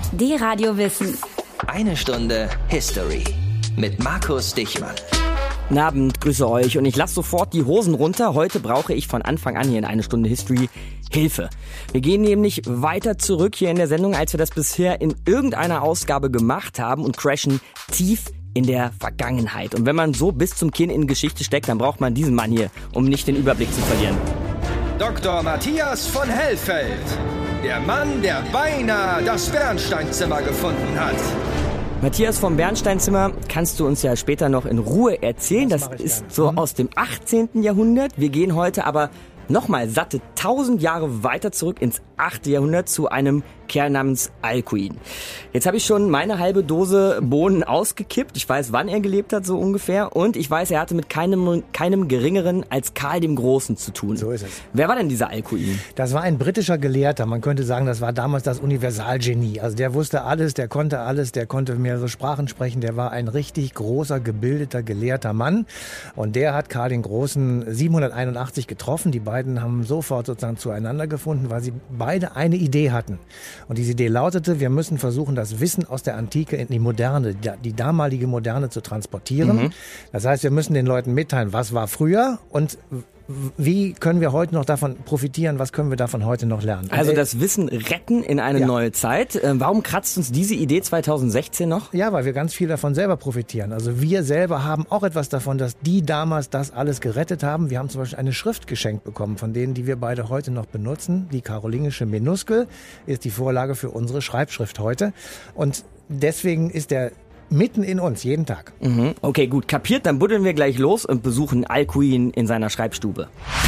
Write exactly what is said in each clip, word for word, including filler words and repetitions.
D-Radio Wissen. Eine Stunde History mit Markus Dichmann. Guten Abend, grüße euch und ich lasse sofort die Hosen runter. Heute brauche ich von Anfang an hier in eine Stunde History Hilfe. Wir gehen nämlich weiter zurück hier in der Sendung, als wir das bisher in irgendeiner Ausgabe gemacht haben und crashen tief in der Vergangenheit. Und wenn man so bis zum Kinn in Geschichte steckt, dann braucht man diesen Mann hier, um nicht den Überblick zu verlieren. Doktor Matthias von Hellfeld. Der Mann, der beinahe das Bernsteinzimmer gefunden hat. Matthias vom Bernsteinzimmer kannst du uns ja später noch in Ruhe erzählen. Das, das ist so aus dem achtzehnten Jahrhundert. Wir gehen heute aber nochmal satte tausend Jahre weiter zurück ins achte Jahrhundert zu einem Kerl namens Alkuin. Jetzt habe ich schon meine halbe Dose Bohnen ausgekippt. Ich weiß, wann er gelebt hat, so ungefähr. Und ich weiß, er hatte mit keinem, keinem Geringeren als Karl dem Großen zu tun. So ist es. Wer war denn dieser Alkuin? Das war ein britischer Gelehrter. Man könnte sagen, das war damals das Universalgenie. Also der wusste alles, der konnte alles, der konnte mehrere Sprachen sprechen. Der war ein richtig großer, gebildeter, gelehrter Mann. Und der hat Karl den Großen siebenhunderteinundachtzig getroffen. Die beiden haben sofort sozusagen zueinander gefunden, weil sie beide eine Idee hatten. Und diese Idee lautete, wir müssen versuchen, das Wissen aus der Antike in die Moderne, die damalige Moderne zu transportieren. Mhm. Das heißt, wir müssen den Leuten mitteilen, was war früher und wie können wir heute noch davon profitieren, was können wir davon heute noch lernen. Also das Wissen retten in eine ja. neue Zeit. Warum kratzt uns diese Idee zweitausendsechzehn noch? Ja, weil wir ganz viel davon selber profitieren. Also wir selber haben auch etwas davon, dass die damals das alles gerettet haben. Wir haben zum Beispiel eine Schrift geschenkt bekommen, von denen, die wir beide heute noch benutzen. Die karolingische Minuskel ist die Vorlage für unsere Schreibschrift heute. Und deswegen ist der mitten in uns, jeden Tag. Mhm. Okay, gut, kapiert. Dann buddeln wir gleich los und besuchen Alkuin in seiner Schreibstube.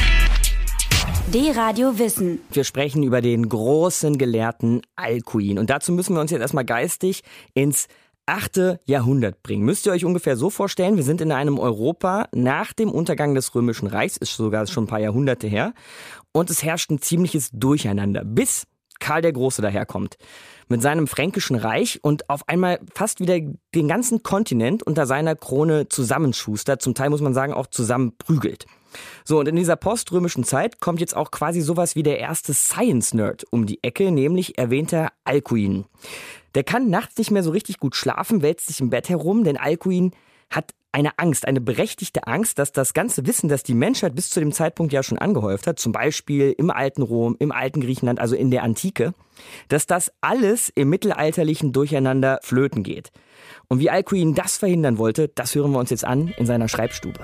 D-Radio Wissen. Wir sprechen über den großen Gelehrten Alkuin. Und dazu müssen wir uns jetzt erstmal geistig ins achte Jahrhundert bringen. Müsst ihr euch ungefähr so vorstellen, wir sind in einem Europa nach dem Untergang des Römischen Reichs, ist sogar schon ein paar Jahrhunderte her. Und es herrscht ein ziemliches Durcheinander, bis Karl der Große daherkommt. Mit seinem fränkischen Reich und auf einmal fast wieder den ganzen Kontinent unter seiner Krone zusammenschustert, zum Teil muss man sagen auch zusammenprügelt. So, und in dieser poströmischen Zeit kommt jetzt auch quasi sowas wie der erste Science-Nerd um die Ecke, nämlich erwähnter Alkuin. Der kann nachts nicht mehr so richtig gut schlafen, wälzt sich im Bett herum, denn Alkuin hat eine Angst, eine berechtigte Angst, dass das ganze Wissen, das die Menschheit bis zu dem Zeitpunkt ja schon angehäuft hat, zum Beispiel im alten Rom, im alten Griechenland, also in der Antike, dass das alles im mittelalterlichen Durcheinander flöten geht. Und wie Alkuin das verhindern wollte, das hören wir uns jetzt an in seiner Schreibstube.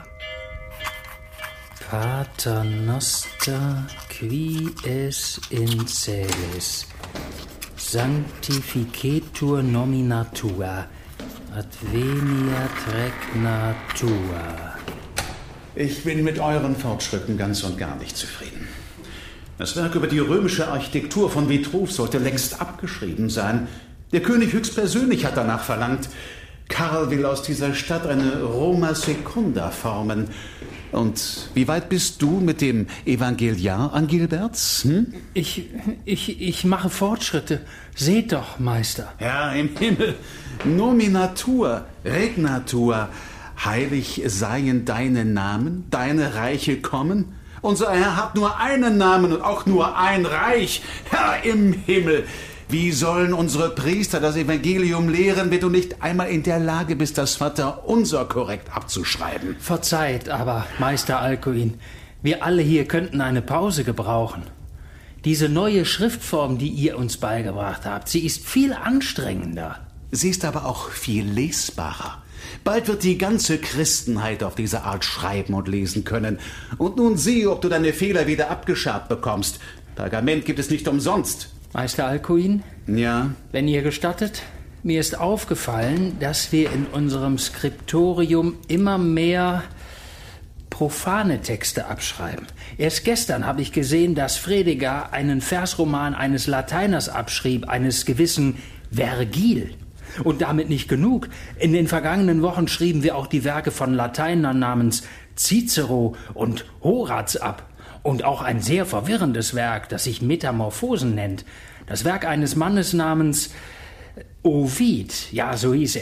Pater noster, qui es in celis, sanctificetur nomina tua, adveniat regna tua. Ich bin mit euren Fortschritten ganz und gar nicht zufrieden. Das Werk über die römische Architektur von Vitruv sollte längst abgeschrieben sein. Der König höchstpersönlich hat danach verlangt. Karl will aus dieser Stadt eine Roma Secunda formen. Und wie weit bist du mit dem Evangeliar, Angilberts? Hm? Ich, ich, ich mache Fortschritte. Seht doch, Meister. Ja, im Himmel. Nominatur, Regnatur. Heilig seien deine Namen, deine Reiche kommen. Unser Herr hat nur einen Namen und auch nur ein Reich. Herr im Himmel. Wie sollen unsere Priester das Evangelium lehren, wenn du nicht einmal in der Lage bist, das Vaterunser korrekt abzuschreiben? Verzeiht aber, Meister Alkuin, wir alle hier könnten eine Pause gebrauchen. Diese neue Schriftform, die ihr uns beigebracht habt, sie ist viel anstrengender. Sie ist aber auch viel lesbarer. Bald wird die ganze Christenheit auf diese Art schreiben und lesen können. Und nun sieh, ob du deine Fehler wieder abgeschabt bekommst. Pergament gibt es nicht umsonst. Meister Alkuin? Ja? Wenn ihr gestattet, mir ist aufgefallen, dass wir in unserem Skriptorium immer mehr profane Texte abschreiben. Erst gestern habe ich gesehen, dass Fredegar einen Versroman eines Lateiners abschrieb, eines gewissen Vergil. Und damit nicht genug. In den vergangenen Wochen schrieben wir auch die Werke von Lateinern namens Cicero und Horaz ab. Und auch ein sehr verwirrendes Werk, das sich Metamorphosen nennt. Das Werk eines Mannes namens Ovid, ja, so hieß er.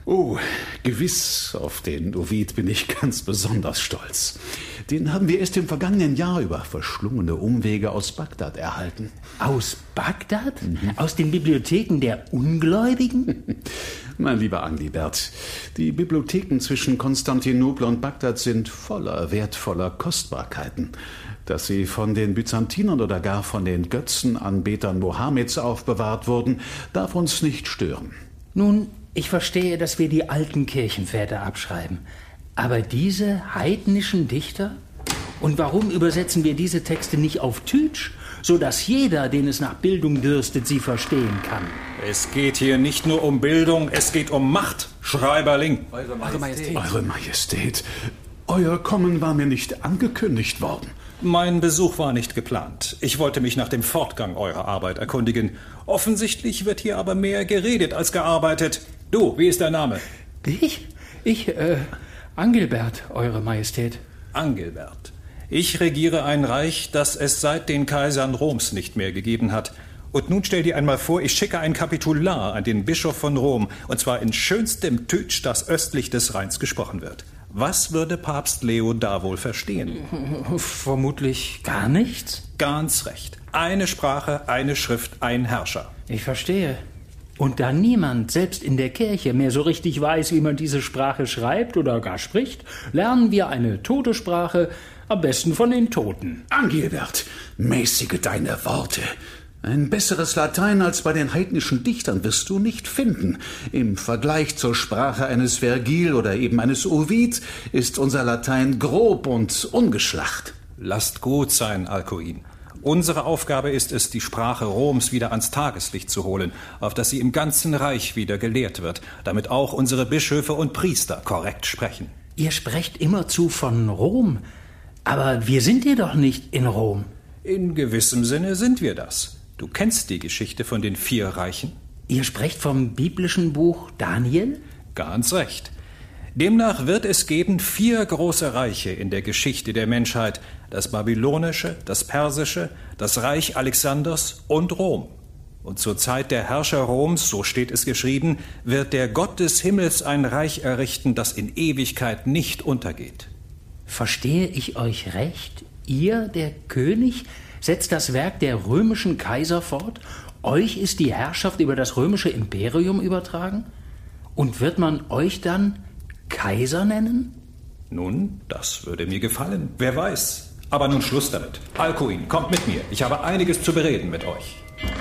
Oh, gewiss, auf den Ovid bin ich ganz besonders stolz. Den haben wir erst im vergangenen Jahr über verschlungene Umwege aus Bagdad erhalten. Aus Bagdad? Mhm. Aus den Bibliotheken der Ungläubigen? Mein lieber Anglibert, die Bibliotheken zwischen Konstantinopel und Bagdad sind voller wertvoller Kostbarkeiten. Dass sie von den Byzantinern oder gar von den Götzenanbetern Mohammeds aufbewahrt wurden, darf uns nicht stören. Nun, ich verstehe, dass wir die alten Kirchenväter abschreiben. Aber diese heidnischen Dichter? Und warum übersetzen wir diese Texte nicht auf Tütsch, sodass jeder, den es nach Bildung dürstet, sie verstehen kann? Es geht hier nicht nur um Bildung, es geht um Macht, Schreiberling. Eure Majestät. Eure Majestät, euer Kommen war mir nicht angekündigt worden. Mein Besuch war nicht geplant. Ich wollte mich nach dem Fortgang eurer Arbeit erkundigen. Offensichtlich wird hier aber mehr geredet als gearbeitet. Du, wie ist dein Name? Ich? Ich, äh, Angilbert, Eure Majestät. Angilbert. Ich regiere ein Reich, das es seit den Kaisern Roms nicht mehr gegeben hat. Und nun stell dir einmal vor, ich schicke ein Kapitular an den Bischof von Rom, und zwar in schönstem Tütsch, das östlich des Rheins gesprochen wird. Was würde Papst Leo da wohl verstehen? Vermutlich gar nichts. Ganz recht. Eine Sprache, eine Schrift, ein Herrscher. Ich verstehe. Und da niemand, selbst in der Kirche, mehr so richtig weiß, wie man diese Sprache schreibt oder gar spricht, lernen wir eine tote Sprache, am besten von den Toten. Angilbert, mäßige deine Worte. Ein besseres Latein als bei den heidnischen Dichtern wirst du nicht finden. Im Vergleich zur Sprache eines Vergil oder eben eines Ovid ist unser Latein grob und ungeschlacht. Lasst gut sein, Alcuin. Unsere Aufgabe ist es, die Sprache Roms wieder ans Tageslicht zu holen, auf dass sie im ganzen Reich wieder gelehrt wird, damit auch unsere Bischöfe und Priester korrekt sprechen. Ihr sprecht immerzu von Rom, aber wir sind hier doch nicht in Rom. In gewissem Sinne sind wir das. Du kennst die Geschichte von den vier Reichen? Ihr sprecht vom biblischen Buch Daniel? Ganz recht. Demnach wird es geben vier große Reiche in der Geschichte der Menschheit: das babylonische, das persische, das Reich Alexanders und Rom. Und zur Zeit der Herrscher Roms, so steht es geschrieben, wird der Gott des Himmels ein Reich errichten, das in Ewigkeit nicht untergeht. Verstehe ich euch recht? Ihr, der König, setzt das Werk der römischen Kaiser fort? Euch ist die Herrschaft über das römische Imperium übertragen? Und wird man euch dann Kaiser nennen? Nun, das würde mir gefallen. Wer weiß. Aber nun Schluss damit. Alcuin, kommt mit mir. Ich habe einiges zu bereden mit euch.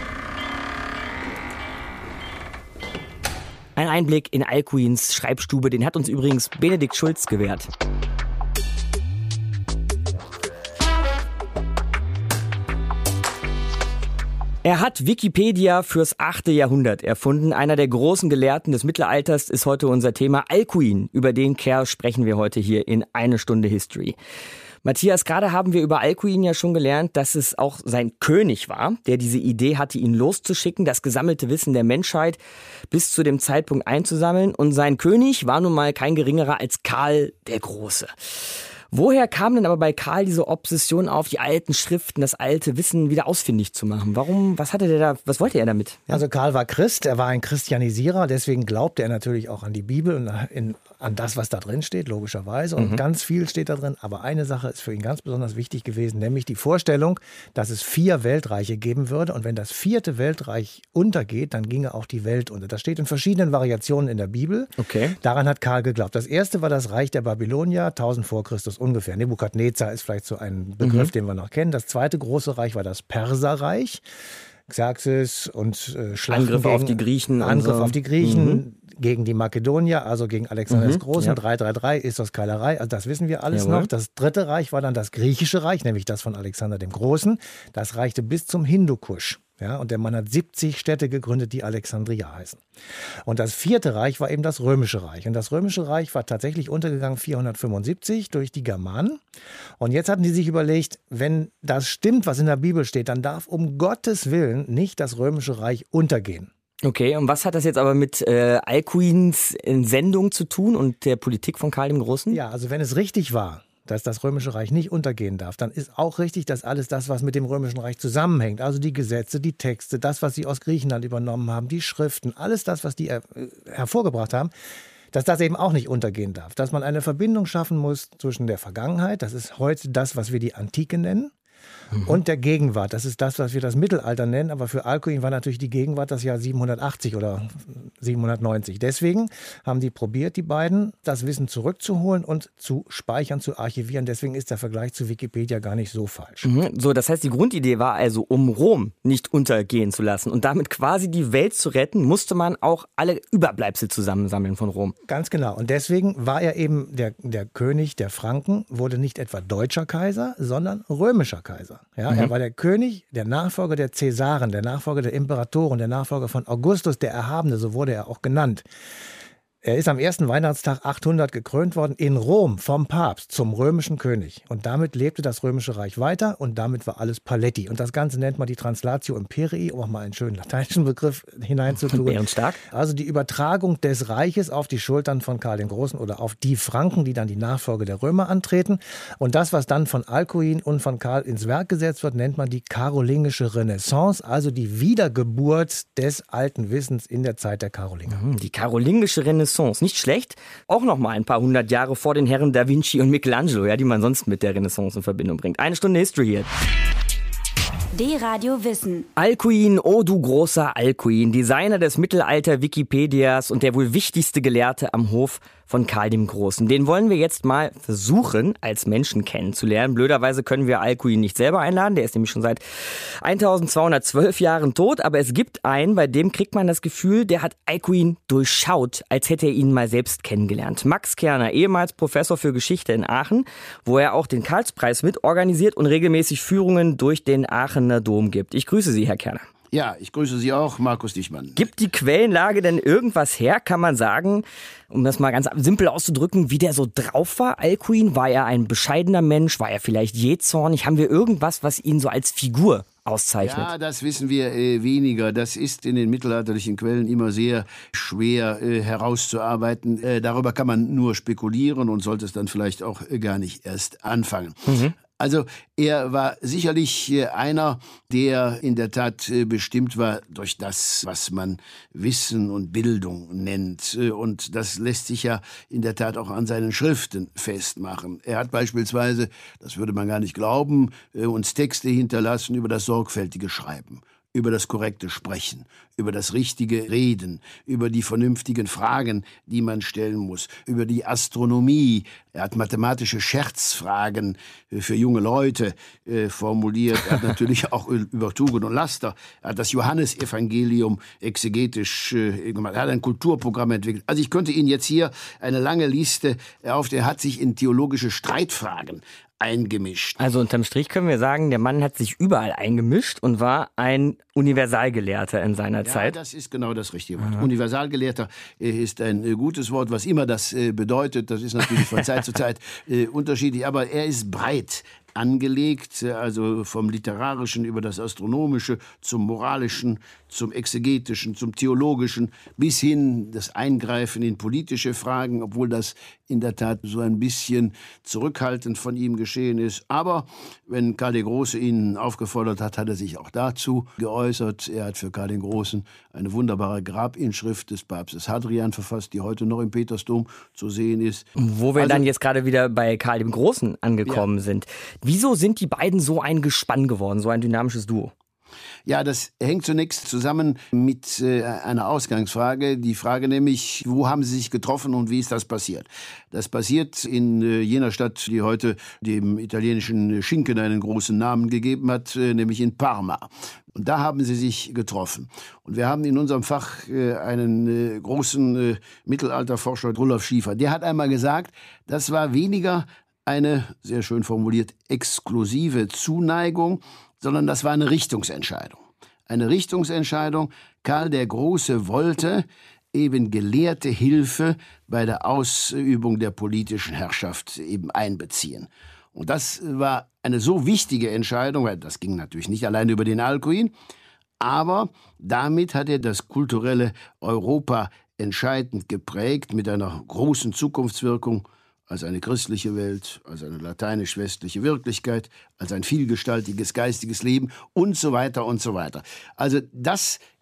Ein Einblick in Alcuins Schreibstube, den hat uns übrigens Benedikt Schulz gewährt. Er hat Wikipedia fürs achte Jahrhundert erfunden. Einer der großen Gelehrten des Mittelalters ist heute unser Thema. Alcuin. Über den Kerl sprechen wir heute hier in Eine Stunde History. Matthias, gerade haben wir über Alcuin ja schon gelernt, dass es auch sein König war, der diese Idee hatte, ihn loszuschicken, das gesammelte Wissen der Menschheit bis zu dem Zeitpunkt einzusammeln. Und sein König war nun mal kein geringerer als Karl der Große. Woher kam denn aber bei Karl diese Obsession auf, die alten Schriften, das alte Wissen wieder ausfindig zu machen? Warum, was hatte der da, was wollte er damit? Ja? Also Karl war Christ, er war ein Christianisierer, deswegen glaubte er natürlich auch an die Bibel und in, an das, was da drin steht, logischerweise. Und mhm. ganz viel steht da drin, aber eine Sache ist für ihn ganz besonders wichtig gewesen, nämlich die Vorstellung, dass es vier Weltreiche geben würde und wenn das vierte Weltreich untergeht, dann ginge auch die Welt unter. Das steht in verschiedenen Variationen in der Bibel. Okay. Daran hat Karl geglaubt. Das erste war das Reich der Babylonier, tausend vor Christus ungefähr. Nebukadnezar ist vielleicht so ein Begriff, mhm. den wir noch kennen. Das zweite große Reich war das Perserreich. Xerxes und äh, Schlachten Angriff gegen, auf die Griechen. Angriff so. auf die Griechen, mhm. gegen die Makedonier, also gegen Alexander mhm. des Großen, ja. drei drei drei, Issos Keilerei, also das wissen wir alles Jawohl. noch. Das dritte Reich war dann das griechische Reich, nämlich das von Alexander dem Großen. Das reichte bis zum Hindukusch. Ja, und der Mann hat siebzig Städte gegründet, die Alexandria heißen. Und das vierte Reich war eben das Römische Reich. Und das Römische Reich war tatsächlich untergegangen vierhundertfünfundsiebzig durch die Germanen. Und jetzt hatten die sich überlegt, wenn das stimmt, was in der Bibel steht, dann darf um Gottes Willen nicht das Römische Reich untergehen. Okay, und was hat das jetzt aber mit äh, Alcuins Sendung zu tun und der Politik von Karl dem Großen? Ja, also wenn es richtig war, dass das Römische Reich nicht untergehen darf, dann ist auch richtig, dass alles das, was mit dem Römischen Reich zusammenhängt, also die Gesetze, die Texte, das, was sie aus Griechenland übernommen haben, die Schriften, alles das, was die er, hervorgebracht haben, dass das eben auch nicht untergehen darf. Dass man eine Verbindung schaffen muss zwischen der Vergangenheit, das ist heute das, was wir die Antike nennen, mhm. und der Gegenwart. Das ist das, was wir das Mittelalter nennen. Aber für Alcuin war natürlich die Gegenwart das Jahr siebenhundertachtzig oder siebenhundertneunzig. Deswegen haben die probiert, die beiden, das Wissen zurückzuholen und zu speichern, zu archivieren. Deswegen ist der Vergleich zu Wikipedia gar nicht so falsch. Mhm. So, das heißt, die Grundidee war also, um Rom nicht untergehen zu lassen und damit quasi die Welt zu retten, musste man auch alle Überbleibsel zusammensammeln von Rom. Ganz genau. Und deswegen war er eben der, der König der Franken, wurde nicht etwa deutscher Kaiser, sondern römischer Kaiser. Ja, mhm. Er war der König, der Nachfolger der Cäsaren, der Nachfolger der Imperatoren, der Nachfolger von Augustus, der Erhabene, so wurde er auch genannt. Er ist am ersten Weihnachtstag achthundert gekrönt worden in Rom vom Papst zum römischen König. Und damit lebte das Römische Reich weiter und damit war alles Paletti. Und das Ganze nennt man die Translatio Imperii, um auch mal einen schönen lateinischen Begriff hineinzutun. Bärenstark. Also die Übertragung des Reiches auf die Schultern von Karl dem Großen oder auf die Franken, die dann die Nachfolge der Römer antreten. Und das, was dann von Alcuin und von Karl ins Werk gesetzt wird, nennt man die karolingische Renaissance, also die Wiedergeburt des alten Wissens in der Zeit der Karolinger. Die karolingische Renaissance. Nicht schlecht. Auch noch mal ein paar hundert Jahre vor den Herren Da Vinci und Michelangelo, ja, die man sonst mit der Renaissance in Verbindung bringt. Eine Stunde History hier. D-Radio Wissen. Alcuin, oh du großer Alcuin, Designer des Mittelalter-Wikipedias und der wohl wichtigste Gelehrte am Hof von Karl dem Großen. Den wollen wir jetzt mal versuchen, als Menschen kennenzulernen. Blöderweise können wir Alcuin nicht selber einladen, der ist nämlich schon seit eintausendzweihundertzwölf Jahren tot, aber es gibt einen, bei dem kriegt man das Gefühl, der hat Alcuin durchschaut, als hätte er ihn mal selbst kennengelernt. Max Kerner, ehemals Professor für Geschichte in Aachen, wo er auch den Karlspreis mit organisiert und regelmäßig Führungen durch den Aachener Dom gibt. Ich grüße Sie, Herr Kerner. Ja, ich grüße Sie auch, Markus Dichmann. Gibt die Quellenlage denn irgendwas her? Kann man sagen, um das mal ganz simpel auszudrücken, wie der so drauf war, Alcuin? War er ein bescheidener Mensch? War er vielleicht jähzornig? Haben wir irgendwas, was ihn so als Figur auszeichnet? Ja, das wissen wir äh, weniger. Das ist in den mittelalterlichen Quellen immer sehr schwer äh, herauszuarbeiten. Äh, darüber kann man nur spekulieren und sollte es dann vielleicht auch äh, gar nicht erst anfangen. Mhm. Also er war sicherlich einer, der in der Tat bestimmt war durch das, was man Wissen und Bildung nennt. Und das lässt sich ja in der Tat auch an seinen Schriften festmachen. Er hat beispielsweise, das würde man gar nicht glauben, uns Texte hinterlassen über das sorgfältige Schreiben, über das korrekte Sprechen, über das richtige Reden, über die vernünftigen Fragen, die man stellen muss, über die Astronomie. Er hat mathematische Scherzfragen für junge Leute äh, formuliert. Er hat natürlich auch über Tugend und Laster. Er hat das Johannesevangelium exegetisch äh, gemacht. Er hat ein Kulturprogramm entwickelt. Also ich könnte Ihnen jetzt hier eine lange Liste auf. Er hat sich in theologische Streitfragen eingemischt. Also unterm Strich können wir sagen, der Mann hat sich überall eingemischt und war ein Universalgelehrter in seiner ja, Zeit. Ja, das ist genau das richtige Wort. Aha. Universalgelehrter ist ein gutes Wort, was immer das bedeutet. Das ist natürlich von Zeit zu Zeit unterschiedlich, aber er ist breit angelegt, also vom Literarischen über das Astronomische zum Moralischen, zum Exegetischen, zum Theologischen, bis hin das Eingreifen in politische Fragen, obwohl das in der Tat so ein bisschen zurückhaltend von ihm geschehen ist. Aber wenn Karl der Große ihn aufgefordert hat, hat er sich auch dazu geäußert. Er hat für Karl den Großen eine wunderbare Grabinschrift des Papstes Hadrian verfasst, die heute noch im Petersdom zu sehen ist. Wo wir also, dann jetzt gerade wieder bei Karl dem Großen angekommen ja. sind. Wieso sind die beiden so ein Gespann geworden, so ein dynamisches Duo? Ja, das hängt zunächst zusammen mit äh, einer Ausgangsfrage. Die Frage nämlich, wo haben sie sich getroffen und wie ist das passiert? Das passiert in äh, jener Stadt, die heute dem italienischen Schinken einen großen Namen gegeben hat, äh, nämlich in Parma. Und da haben sie sich getroffen. Und wir haben in unserem Fach äh, einen äh, großen äh, Mittelalterforscher, Rudolf Schiefer. Der hat einmal gesagt, das war weniger eine, sehr schön formuliert, exklusive Zuneigung, sondern das war eine Richtungsentscheidung. Eine Richtungsentscheidung. Karl der Große wollte eben gelehrte Hilfe bei der Ausübung der politischen Herrschaft eben einbeziehen. Und das war eine so wichtige Entscheidung, weil das ging natürlich nicht allein über den Alcuin, aber damit hat er das kulturelle Europa entscheidend geprägt mit einer großen Zukunftswirkung, als eine christliche Welt, als eine lateinisch-westliche Wirklichkeit, als ein vielgestaltiges geistiges Leben und so weiter und so weiter. Also das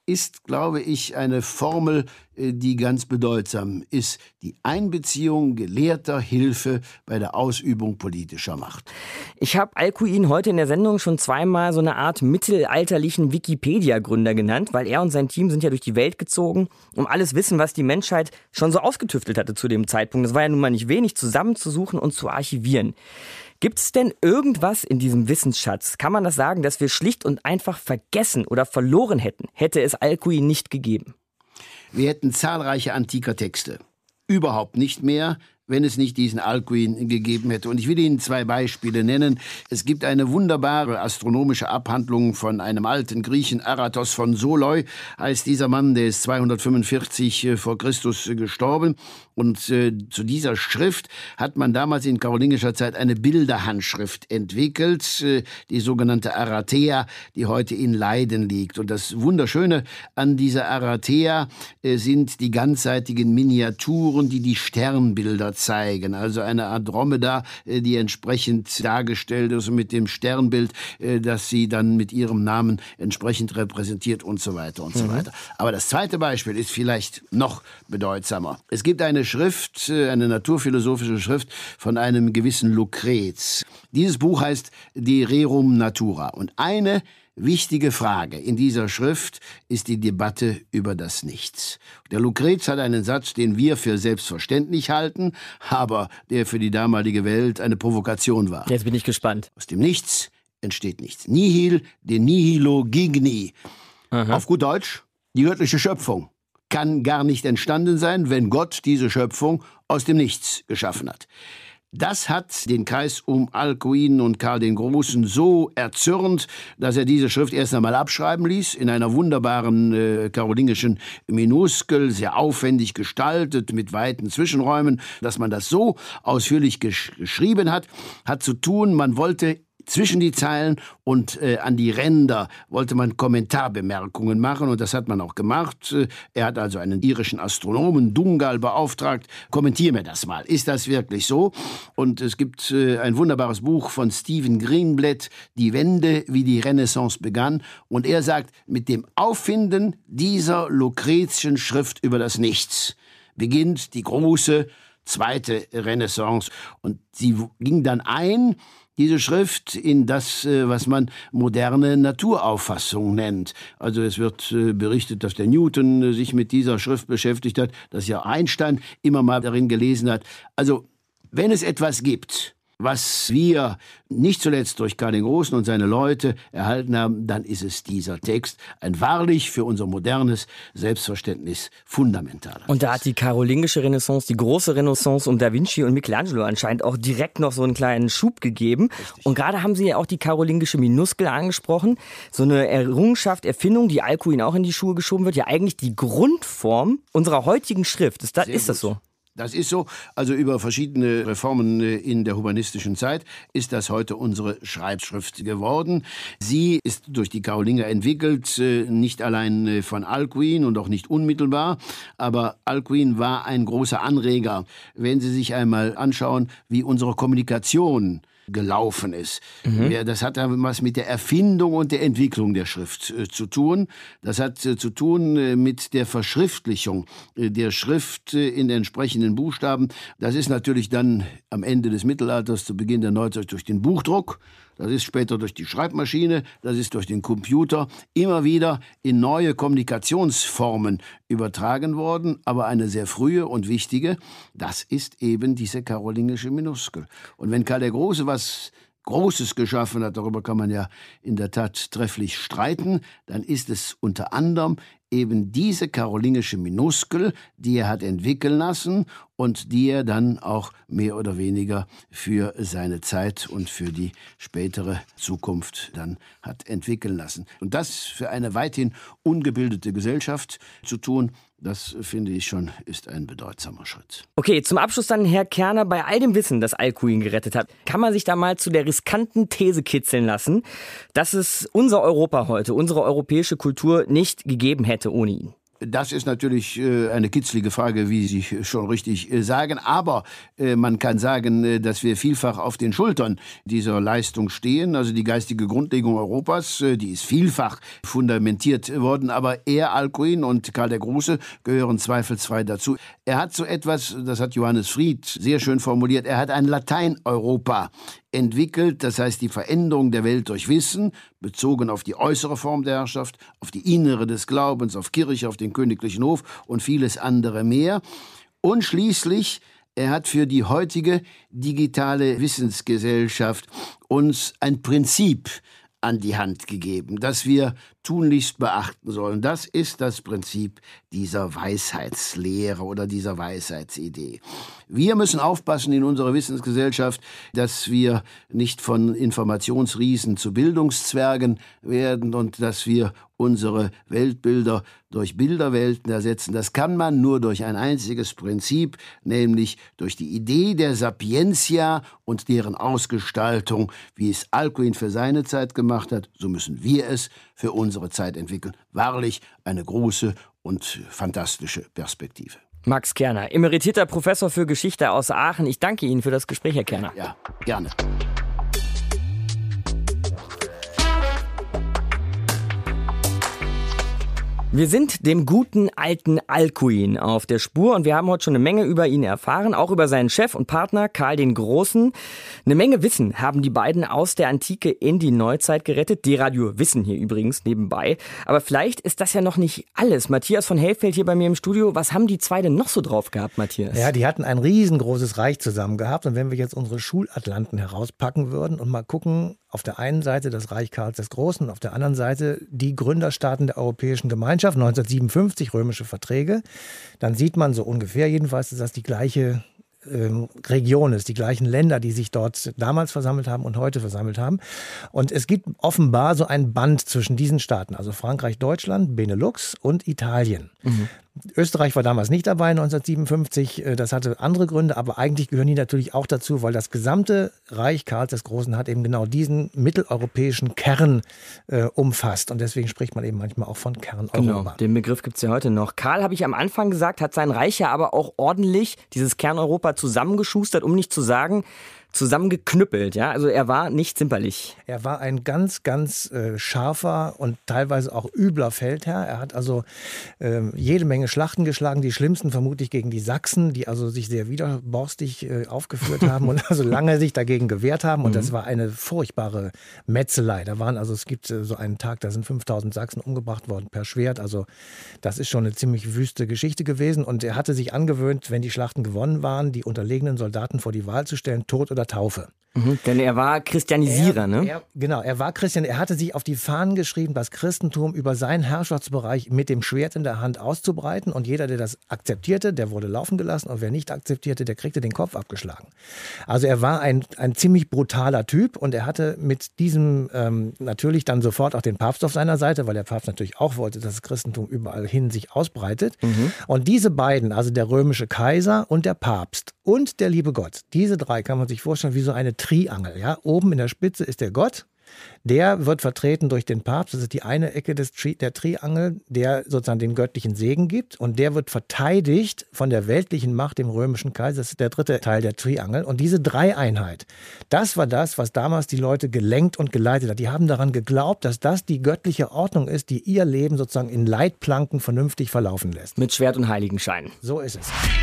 ist, glaube ich, eine Formel, die ganz bedeutsam ist. Die Einbeziehung gelehrter Hilfe bei der Ausübung politischer Macht. Ich habe Alcuin heute in der Sendung schon zweimal so eine Art mittelalterlichen Wikipedia-Gründer genannt, weil er und sein Team sind ja durch die Welt gezogen, um alles Wissen, was die Menschheit schon so ausgetüftelt hatte zu dem Zeitpunkt, das war ja nun mal nicht wenig, zusammenzusuchen und zu archivieren. Gibt es denn irgendwas in diesem Wissensschatz, kann man das sagen, dass wir schlicht und einfach vergessen oder verloren hätten, hätte es Alcuin nicht gegeben? Wir hätten zahlreiche antiker Texte. Überhaupt nicht mehr, wenn es nicht diesen Alcuin gegeben hätte. Und ich will Ihnen zwei Beispiele nennen. Es gibt eine wunderbare astronomische Abhandlung von einem alten Griechen, Aratos von Soloi, heißt dieser Mann, der ist zweihundertfünfundvierzig vor Christus gestorben. Und äh, zu dieser Schrift hat man damals in karolingischer Zeit eine Bilderhandschrift entwickelt, äh, die sogenannte Arathea, die heute in Leiden liegt. Und das Wunderschöne an dieser Arathea äh, sind die ganzseitigen Miniaturen, die die Sternbilder zeigen. Also eine Andromeda, äh, die entsprechend dargestellt ist mit dem Sternbild, äh, das sie dann mit ihrem Namen entsprechend repräsentiert und so weiter und mhm. so weiter. Aber das zweite Beispiel ist vielleicht noch bedeutsamer. Es gibt eine Schrift, eine naturphilosophische Schrift von einem gewissen Lucrez. Dieses Buch heißt De Rerum Natura. Und eine wichtige Frage in dieser Schrift ist die Debatte über das Nichts. Der Lucrez hat einen Satz, den wir für selbstverständlich halten, aber der für die damalige Welt eine Provokation war. Jetzt bin ich gespannt. Aus dem Nichts entsteht nichts. Nihil de nihilo gigni. Aha. Auf gut Deutsch, die göttliche Schöpfung kann gar nicht entstanden sein, wenn Gott diese Schöpfung aus dem Nichts geschaffen hat. Das hat den Kreis um Alcuin und Karl den Großen so erzürnt, dass er diese Schrift erst einmal abschreiben ließ, in einer wunderbaren äh, karolingischen Minuskel, sehr aufwendig gestaltet, mit weiten Zwischenräumen. Dass man das so ausführlich gesch- geschrieben hat, hat zu tun, man wollte zwischen die Zeilen und äh, an die Ränder wollte man Kommentarbemerkungen machen und das hat man auch gemacht. Er hat also einen irischen Astronomen, Dungal, beauftragt. Kommentier mir das mal. Ist das wirklich so? Und es gibt äh, ein wunderbares Buch von Stephen Greenblatt, Die Wende, wie die Renaissance begann. Und er sagt, mit dem Auffinden dieser Lucrezischen Schrift über das Nichts beginnt die große zweite Renaissance. Und sie ging dann ein, diese Schrift, in das, was man moderne Naturauffassung nennt. Also es wird berichtet, dass der Newton sich mit dieser Schrift beschäftigt hat, dass ja Einstein immer mal darin gelesen hat. Also wenn es etwas gibt, was wir nicht zuletzt durch Karl den Großen und seine Leute erhalten haben, dann ist es dieser Text. Ein wahrlich für unser modernes Selbstverständnis fundamentaler. Und da hat die karolingische Renaissance, die große Renaissance um Da Vinci und Michelangelo anscheinend auch direkt noch so einen kleinen Schub gegeben. Richtig. Und gerade haben Sie ja auch die karolingische Minuskel angesprochen. So eine Errungenschaft, Erfindung, die Alcuin auch in die Schuhe geschoben wird. Ja eigentlich die Grundform unserer heutigen Schrift. Ist das, ist das so? Das ist so. Also über verschiedene Reformen in der humanistischen Zeit ist das heute unsere Schreibschrift geworden. Sie ist durch die Karolinger entwickelt, nicht allein von Alcuin und auch nicht unmittelbar, aber Alcuin war ein großer Anreger. Wenn Sie sich einmal anschauen, wie unsere Kommunikation gelaufen ist. Mhm. Das hat was mit der Erfindung und der Entwicklung der Schrift äh, zu tun. Das hat äh, zu tun äh, mit der Verschriftlichung äh, der Schrift äh, in entsprechenden Buchstaben. Das ist natürlich dann am Ende des Mittelalters, zu Beginn der Neuzeit durch den Buchdruck. Das ist später durch die Schreibmaschine, das ist durch den Computer immer wieder in neue Kommunikationsformen übertragen worden. Aber eine sehr frühe und wichtige, das ist eben diese karolingische Minuskel. Und wenn Karl der Große was Großes geschaffen hat, darüber kann man ja in der Tat trefflich streiten, dann ist es unter anderem eben diese karolingische Minuskel, die er hat entwickeln lassen und die er dann auch mehr oder weniger für seine Zeit und für die spätere Zukunft dann hat entwickeln lassen. Und das für eine weithin ungebildete Gesellschaft zu tun, das finde ich schon, ist ein bedeutsamer Schritt. Okay, zum Abschluss dann, Herr Kerner, bei all dem Wissen, das Alcuin gerettet hat, kann man sich da mal zu der riskanten These kitzeln lassen, dass es unser Europa heute, unsere europäische Kultur nicht gegeben hätte ohne ihn? Das ist natürlich äh, eine kitzlige Frage, wie Sie schon richtig äh, sagen. Aber äh, man kann sagen, äh, dass wir vielfach auf den Schultern dieser Leistung stehen. Also die geistige Grundlegung Europas, äh, die ist vielfach fundamentiert worden. Aber er, Alcuin und Karl der Große gehören zweifelsfrei dazu. Er hat so etwas, das hat Johannes Fried sehr schön formuliert, er hat ein Latein-Europa entwickelt, das heißt die Veränderung der Welt durch Wissen, bezogen auf die äußere Form der Herrschaft, auf die innere des Glaubens, auf Kirche, auf den königlichen Hof und vieles andere mehr. Und schließlich, er hat für die heutige digitale Wissensgesellschaft uns ein Prinzip an die Hand gegeben, das wir tunlichst beachten sollen. Das ist das Prinzip dieser Weisheitslehre oder dieser Weisheitsidee. Wir müssen aufpassen in unserer Wissensgesellschaft, dass wir nicht von Informationsriesen zu Bildungszwergen werden und dass wir unsere Weltbilder durch Bilderwelten ersetzen. Das kann man nur durch ein einziges Prinzip, nämlich durch die Idee der Sapientia und deren Ausgestaltung, wie es Alcuin für seine Zeit gemacht hat, so müssen wir es für unsere Zeit entwickeln. Wahrlich eine große und fantastische Perspektive. Max Kerner, emeritierter Professor für Geschichte aus Aachen. Ich danke Ihnen für das Gespräch, Herr Kerner. Ja, gerne. Wir sind dem guten alten Alcuin auf der Spur und wir haben heute schon eine Menge über ihn erfahren, auch über seinen Chef und Partner Karl den Großen. Eine Menge Wissen haben die beiden aus der Antike in die Neuzeit gerettet. D-Radio Wissen hier übrigens nebenbei. Aber vielleicht ist das ja noch nicht alles. Matthias von Hellfeld hier bei mir im Studio. Was haben die zwei denn noch so drauf gehabt, Matthias? Ja, die hatten ein riesengroßes Reich zusammen gehabt. Und wenn wir jetzt unsere Schulatlanten herauspacken würden und mal gucken, auf der einen Seite das Reich Karls des Großen, auf der anderen Seite die Gründerstaaten der Europäischen Gemeinschaft, neunzehnhundertsiebenundfünfzig römische Verträge, dann sieht man so ungefähr jedenfalls, dass das die gleiche ähm, Region ist, die gleichen Länder, die sich dort damals versammelt haben und heute versammelt haben. Und es gibt offenbar so ein Band zwischen diesen Staaten, also Frankreich, Deutschland, Benelux und Italien. Mhm. Österreich war damals nicht dabei, neunzehnhundertsiebenundfünfzig. Das hatte andere Gründe, aber eigentlich gehören die natürlich auch dazu, weil das gesamte Reich Karls des Großen hat eben genau diesen mitteleuropäischen Kern äh, umfasst. Und deswegen spricht man eben manchmal auch von Kerneuropa. Genau, den Begriff gibt es ja heute noch. Karl, habe ich am Anfang gesagt, hat sein Reich ja aber auch ordentlich dieses Kerneuropa zusammengeschustert, um nicht zu sagen, zusammengeknüppelt, ja, also er war nicht zimperlich. Er war ein ganz, ganz äh, scharfer und teilweise auch übler Feldherr. Er hat also äh, jede Menge Schlachten geschlagen, die schlimmsten vermutlich gegen die Sachsen, die also sich sehr widerborstig äh, aufgeführt haben und also lange sich dagegen gewehrt haben. Und mhm. das war eine furchtbare Metzelei. Da waren also, es gibt äh, so einen Tag, da sind fünftausend Sachsen umgebracht worden per Schwert. Also das ist schon eine ziemlich wüste Geschichte gewesen. Und er hatte sich angewöhnt, wenn die Schlachten gewonnen waren, die unterlegenen Soldaten vor die Wahl zu stellen, Tod oder Taufe. Mhm, denn er war Christianisierer, er, ne? Er, genau, er war Christian. Er hatte sich auf die Fahnen geschrieben, das Christentum über seinen Herrschaftsbereich mit dem Schwert in der Hand auszubreiten. Und jeder, der das akzeptierte, der wurde laufen gelassen. Und wer nicht akzeptierte, der kriegte den Kopf abgeschlagen. Also er war ein, ein ziemlich brutaler Typ. Und er hatte mit diesem ähm, natürlich dann sofort auch den Papst auf seiner Seite, weil der Papst natürlich auch wollte, dass das Christentum überall hin sich ausbreitet. Mhm. Und diese beiden, also der römische Kaiser und der Papst und der liebe Gott, diese drei kann man sich vorstellen wie so eine Triangel. Ja? Oben in der Spitze ist der Gott, der wird vertreten durch den Papst, das ist die eine Ecke des Tri- der Triangel, der sozusagen den göttlichen Segen gibt und der wird verteidigt von der weltlichen Macht, dem römischen Kaiser, das ist der dritte Teil der Triangel. Und diese Dreieinheit, das war das, was damals die Leute gelenkt und geleitet hat. Die haben daran geglaubt, dass das die göttliche Ordnung ist, die ihr Leben sozusagen in Leitplanken vernünftig verlaufen lässt. Mit Schwert und Heiligenschein. So ist es.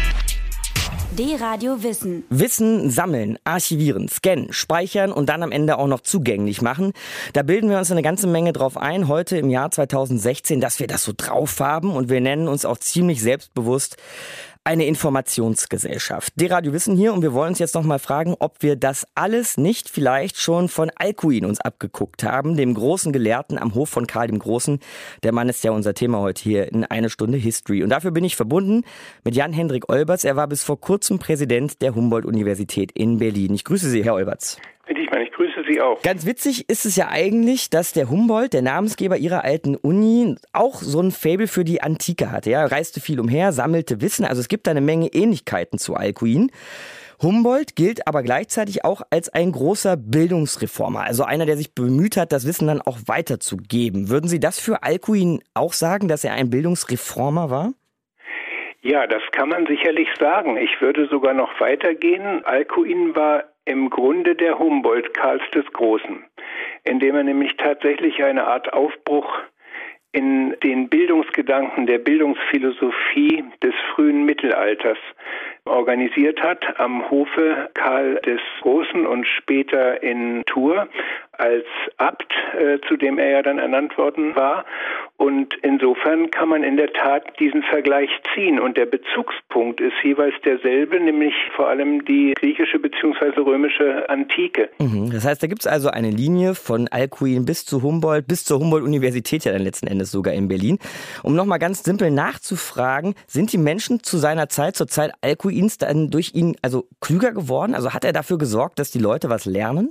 D-Radio Wissen. Wissen sammeln, archivieren, scannen, speichern und dann am Ende auch noch zugänglich machen. Da bilden wir uns eine ganze Menge drauf ein, heute im Jahr zweitausendsechzehn, dass wir das so drauf haben und wir nennen uns auch ziemlich selbstbewusst eine Informationsgesellschaft. D-Radio Wissen hier und wir wollen uns jetzt noch mal fragen, ob wir das alles nicht vielleicht schon von Alcuin uns abgeguckt haben, dem großen Gelehrten am Hof von Karl dem Großen. Der Mann ist ja unser Thema heute hier in Eine Stunde History. Und dafür bin ich verbunden mit Jan-Hendrik Olberts. Er war bis vor kurzem Präsident der Humboldt-Universität in Berlin. Ich grüße Sie, Herr Olberts. Ich meine, ich grüße Sie auch. Ganz witzig ist es ja eigentlich, dass der Humboldt, der Namensgeber Ihrer alten Uni, auch so ein Faible für die Antike hatte. Er reiste viel umher, sammelte Wissen. Also es gibt da eine Menge Ähnlichkeiten zu Alcuin. Humboldt gilt aber gleichzeitig auch als ein großer Bildungsreformer, also einer, der sich bemüht hat, das Wissen dann auch weiterzugeben. Würden Sie das für Alcuin auch sagen, dass er ein Bildungsreformer war? Ja, das kann man sicherlich sagen. Ich würde sogar noch weitergehen. Alcuin war im Grunde der Humboldt Karls des Großen, indem er nämlich tatsächlich eine Art Aufbruch in den Bildungsgedanken der Bildungsphilosophie des frühen Mittelalters organisiert hat, am Hofe Karl des Großen und später in Tours als Abt, äh, zu dem er ja dann ernannt worden war. Und insofern kann man in der Tat diesen Vergleich ziehen. Und der Bezugspunkt ist jeweils derselbe, nämlich vor allem die griechische bzw. römische Antike. Mhm. Das heißt, da gibt es also eine Linie von Alcuin bis zu Humboldt, bis zur Humboldt-Universität ja dann letzten Endes sogar in Berlin. Um nochmal ganz simpel nachzufragen, sind die Menschen zu seiner Zeit, zur Zeit Alcuins, dann durch ihn also klüger geworden? Also hat er dafür gesorgt, dass die Leute was lernen?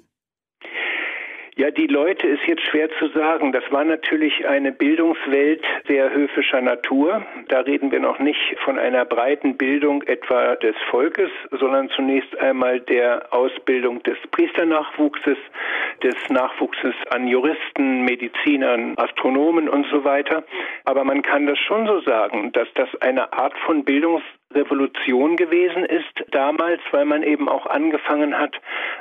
Ja, die Leute ist jetzt schwer zu sagen. Das war natürlich eine Bildungswelt sehr höfischer Natur. Da reden wir noch nicht von einer breiten Bildung etwa des Volkes, sondern zunächst einmal der Ausbildung des Priesternachwuchses, des Nachwuchses an Juristen, Medizinern, Astronomen und so weiter. Aber man kann das schon so sagen, dass das eine Art von Bildungsrevolution gewesen ist damals, weil man eben auch angefangen hat,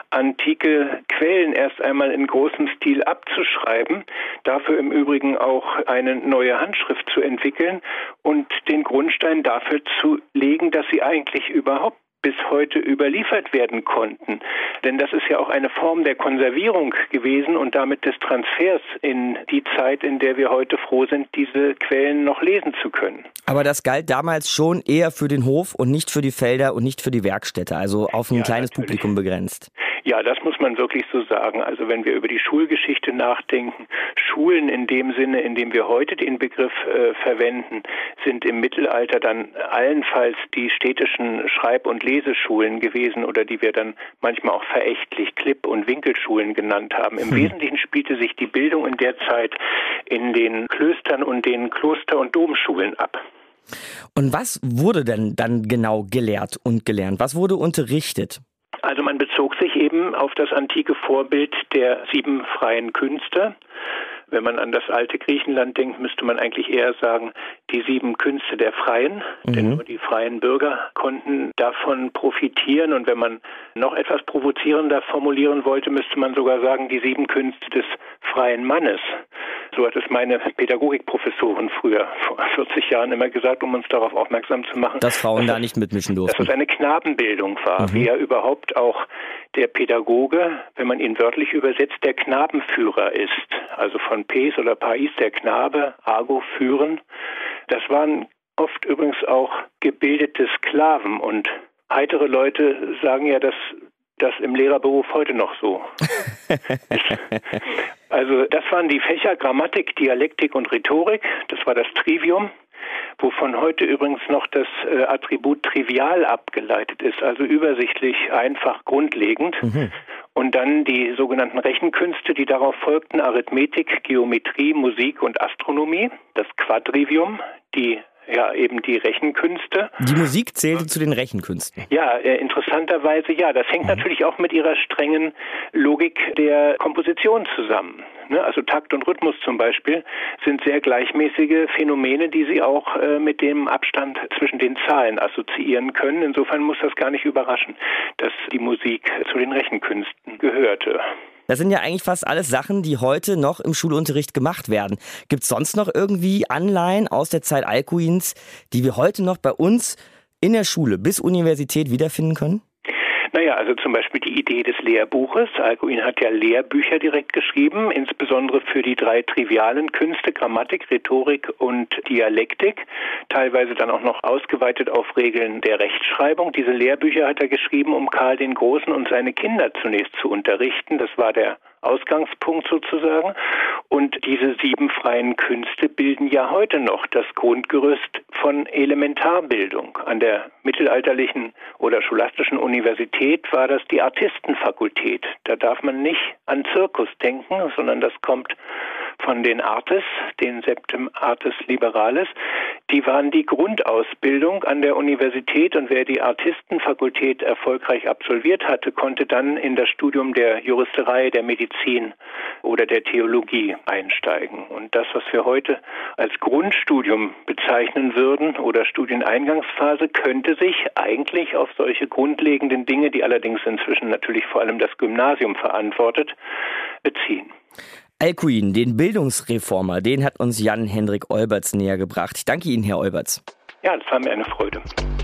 antike Quellen erst einmal in großem Stil abzuschreiben, dafür im Übrigen auch eine neue Handschrift zu entwickeln und den Grundstein dafür zu legen, dass sie eigentlich überhaupt bis heute überliefert werden konnten. Denn das ist ja auch eine Form der Konservierung gewesen und damit des Transfers in die Zeit, in der wir heute froh sind, diese Quellen noch lesen zu können. Aber das galt damals schon eher für den Hof und nicht für die Felder und nicht für die Werkstätte, also auf ein ja, kleines natürlich. Publikum begrenzt. Ja, das muss man wirklich so sagen. Also wenn wir über die Schulgeschichte nachdenken, Schulen in dem Sinne, in dem wir heute den Begriff äh, verwenden, sind im Mittelalter dann allenfalls die städtischen Schreib- und Leseschulen gewesen oder die wir dann manchmal auch verächtlich Klipp- und Winkelschulen genannt haben. Im hm. Wesentlichen spielte sich die Bildung in der Zeit in den Klöstern und den Kloster- und Domschulen ab. Und was wurde denn dann genau gelehrt und gelernt? Was wurde unterrichtet? Also man bezog sich eben auf das antike Vorbild der sieben freien Künste. Wenn man an das alte Griechenland denkt, müsste man eigentlich eher sagen, die sieben Künste der Freien. Mhm. Denn nur die freien Bürger konnten davon profitieren. Und wenn man noch etwas provozierender formulieren wollte, müsste man sogar sagen, die sieben Künste des freien Mannes. So hat es meine Pädagogikprofessorin früher vor vierzig Jahren immer gesagt, um uns darauf aufmerksam zu machen. Dass Frauen dass da nicht mitmischen durften. Dass es eine Knabenbildung war, mhm. wie ja überhaupt auch der Pädagoge, wenn man ihn wörtlich übersetzt, der Knabenführer ist. Also von Pes oder Pais, der Knabe, Argo, führen. Das waren oft übrigens auch gebildete Sklaven und heitere Leute sagen ja, dass das im Lehrerberuf heute noch so ist. Also das waren die Fächer Grammatik, Dialektik und Rhetorik. Das war das Trivium, wovon heute übrigens noch das äh, Attribut trivial abgeleitet ist, also übersichtlich, einfach, grundlegend. Mhm. Und dann die sogenannten Rechenkünste, die darauf folgten, Arithmetik, Geometrie, Musik und Astronomie, das Quadrivium, die ja, eben die Rechenkünste. Die Musik zählte zu den Rechenkünsten? Ja, äh, interessanterweise ja. Das hängt mhm. natürlich auch mit ihrer strengen Logik der Komposition zusammen. Ne? Also Takt und Rhythmus zum Beispiel sind sehr gleichmäßige Phänomene, die Sie auch äh, mit dem Abstand zwischen den Zahlen assoziieren können. Insofern muss das gar nicht überraschen, dass die Musik zu den Rechenkünsten gehörte. Das sind ja eigentlich fast alles Sachen, die heute noch im Schulunterricht gemacht werden. Gibt es sonst noch irgendwie Anleihen aus der Zeit Alcuins, die wir heute noch bei uns in der Schule bis Universität wiederfinden können? Naja, also zum Beispiel die Idee des Lehrbuches. Alcuin hat ja Lehrbücher direkt geschrieben, insbesondere für die drei trivialen Künste, Grammatik, Rhetorik und Dialektik, teilweise dann auch noch ausgeweitet auf Regeln der Rechtschreibung. Diese Lehrbücher hat er geschrieben, um Karl den Großen und seine Kinder zunächst zu unterrichten. Das war der Ausgangspunkt sozusagen. Und diese sieben freien Künste bilden ja heute noch das Grundgerüst von Elementarbildung. An der mittelalterlichen oder scholastischen Universität war das die Artistenfakultät. Da darf man nicht an Zirkus denken, sondern das kommt von den Artes, den Septem Artes Liberales. Die waren die Grundausbildung an der Universität, und wer die Artistenfakultät erfolgreich absolviert hatte, konnte dann in das Studium der Juristerei, der Medizin oder der Theologie einsteigen. Und das, was wir heute als Grundstudium bezeichnen würden oder Studieneingangsphase, könnte sich eigentlich auf solche grundlegenden Dinge, die allerdings inzwischen natürlich vor allem das Gymnasium verantwortet, beziehen. Alcuin, den Bildungsreformer, den hat uns Jan-Hendrik Olberts näher gebracht. Ich danke Ihnen, Herr Olberts. Ja, das war mir eine Freude.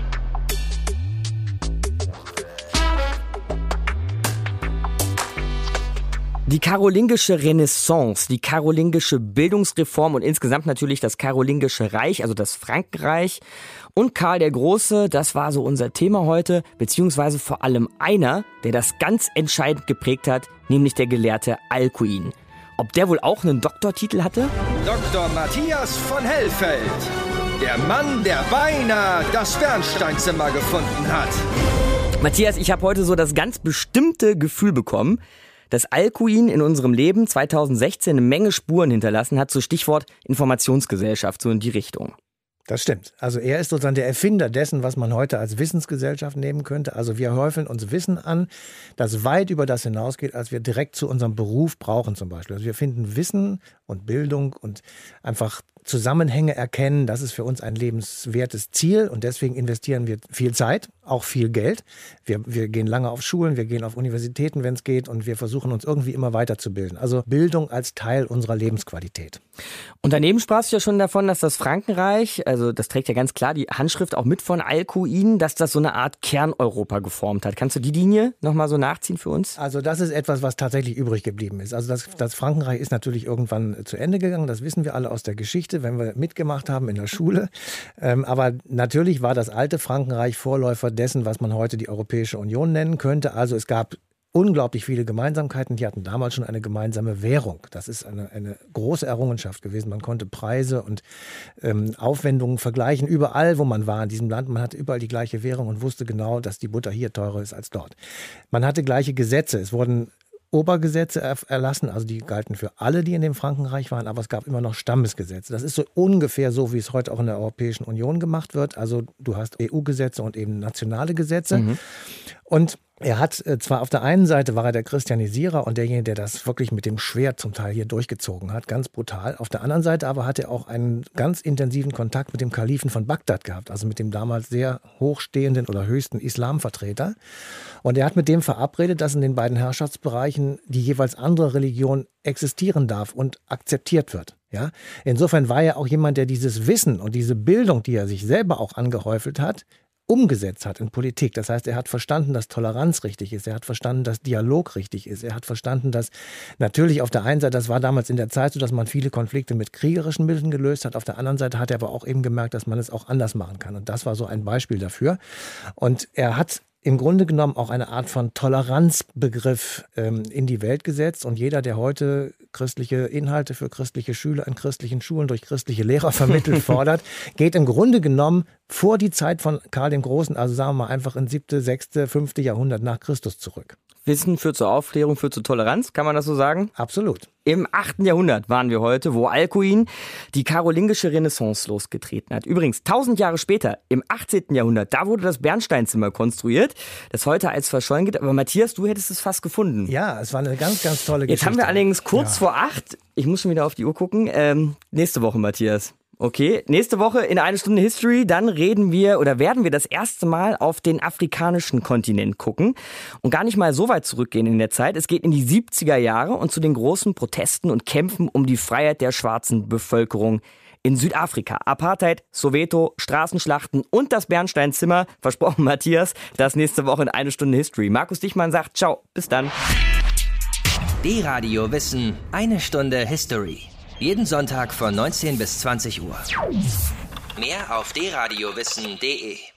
Die karolingische Renaissance, die karolingische Bildungsreform und insgesamt natürlich das karolingische Reich, also das Frankenreich und Karl der Große, das war so unser Thema heute, beziehungsweise vor allem einer, der das ganz entscheidend geprägt hat, nämlich der Gelehrte Alcuin. Ob der wohl auch einen Doktortitel hatte? Doktor Matthias von Hellfeld. Der Mann, der beinahe das Bernsteinzimmer gefunden hat. Matthias, ich habe heute so das ganz bestimmte Gefühl bekommen, dass Alcuin in unserem Leben zweitausendsechzehn eine Menge Spuren hinterlassen hat, so Stichwort Informationsgesellschaft, so in die Richtung. Das stimmt. Also er ist sozusagen der Erfinder dessen, was man heute als Wissensgesellschaft nehmen könnte. Also wir häufeln uns Wissen an, das weit über das hinausgeht, als wir direkt zu unserem Beruf brauchen zum Beispiel. Also wir finden Wissen und Bildung und einfach Zusammenhänge erkennen, das ist für uns ein lebenswertes Ziel, und deswegen investieren wir viel Zeit, auch viel Geld. Wir, wir gehen lange auf Schulen, wir gehen auf Universitäten, wenn es geht, und wir versuchen uns irgendwie immer weiterzubilden. Also Bildung als Teil unserer Lebensqualität. Und daneben sprachst du ja schon davon, dass das Frankenreich, also das trägt ja ganz klar die Handschrift auch mit von Alcuin, dass das so eine Art Kerneuropa geformt hat. Kannst du die Linie nochmal so nachziehen für uns? Also das ist etwas, was tatsächlich übrig geblieben ist. Also das, das Frankenreich ist natürlich irgendwann zu Ende gegangen, das wissen wir alle aus der Geschichte, wenn wir mitgemacht haben in der Schule. Ähm, aber natürlich war das alte Frankenreich Vorläufer dessen, was man heute die Europäische Union nennen könnte. Also es gab unglaublich viele Gemeinsamkeiten. Die hatten damals schon eine gemeinsame Währung. Das ist eine, eine große Errungenschaft gewesen. Man konnte Preise und ähm, Aufwendungen vergleichen, überall, wo man war in diesem Land. Man hatte überall die gleiche Währung und wusste genau, dass die Butter hier teurer ist als dort. Man hatte gleiche Gesetze. Es wurden Obergesetze erlassen, also die galten für alle, die in dem Frankenreich waren, aber es gab immer noch Stammesgesetze. Das ist so ungefähr so, wie es heute auch in der Europäischen Union gemacht wird. Also du hast E U-Gesetze und eben nationale Gesetze. Mhm. Und er hat zwar auf der einen Seite war er der Christianisierer und derjenige, der das wirklich mit dem Schwert zum Teil hier durchgezogen hat, ganz brutal. Auf der anderen Seite aber hat er auch einen ganz intensiven Kontakt mit dem Kalifen von Bagdad gehabt, also mit dem damals sehr hochstehenden oder höchsten Islamvertreter. Und er hat mit dem verabredet, dass in den beiden Herrschaftsbereichen die jeweils andere Religion existieren darf und akzeptiert wird. Ja? Insofern war er auch jemand, der dieses Wissen und diese Bildung, die er sich selber auch angehäufelt hat, umgesetzt hat in Politik. Das heißt, er hat verstanden, dass Toleranz richtig ist. Er hat verstanden, dass Dialog richtig ist. Er hat verstanden, dass natürlich auf der einen Seite, das war damals in der Zeit so, dass man viele Konflikte mit kriegerischen Mitteln gelöst hat. Auf der anderen Seite hat er aber auch eben gemerkt, dass man es auch anders machen kann. Und das war so ein Beispiel dafür. Und er hat im Grunde genommen auch eine Art von Toleranzbegriff ähm, in die Welt gesetzt. Und jeder, der heute christliche Inhalte für christliche Schüler in christlichen Schulen durch christliche Lehrer vermittelt fordert, geht im Grunde genommen vor die Zeit von Karl dem Großen, also sagen wir mal einfach in siebte, sechste, fünfte Jahrhundert nach Christus zurück. Wissen führt zur Aufklärung, führt zur Toleranz, kann man das so sagen? Absolut. Im achten Jahrhundert waren wir heute, wo Alcuin die karolingische Renaissance losgetreten hat. Übrigens, tausend Jahre später, im achtzehnten Jahrhundert, da wurde das Bernsteinzimmer konstruiert, das heute als verschollen geht. Aber Matthias, du hättest es fast gefunden. Ja, es war eine ganz, ganz tolle Jetzt Geschichte. Jetzt haben wir allerdings kurz ja. vor acht, ich muss schon wieder auf die Uhr gucken, ähm, nächste Woche, Matthias. Okay, nächste Woche in eine Stunde History, dann reden wir oder werden wir das erste Mal auf den afrikanischen Kontinent gucken und gar nicht mal so weit zurückgehen in der Zeit. Es geht in die siebziger Jahre und zu den großen Protesten und Kämpfen um die Freiheit der schwarzen Bevölkerung in Südafrika. Apartheid, Soweto, Straßenschlachten und das Bernsteinzimmer. Versprochen, Matthias, das nächste Woche in eine Stunde History. Markus Dichmann sagt ciao, bis dann. D-Radio Wissen, eine Stunde History. Jeden Sonntag von neunzehn bis zwanzig Uhr. Mehr auf d radio wissen punkt de.